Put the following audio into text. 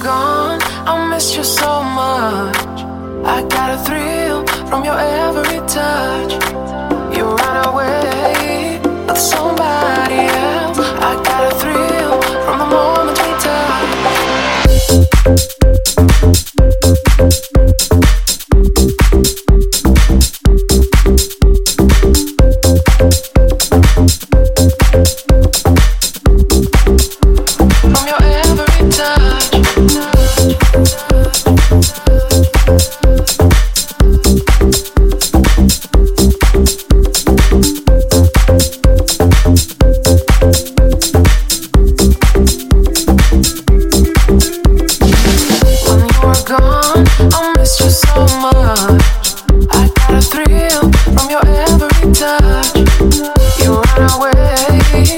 gone, I miss you so much. I got a thrill from your every touch. You run away with somebody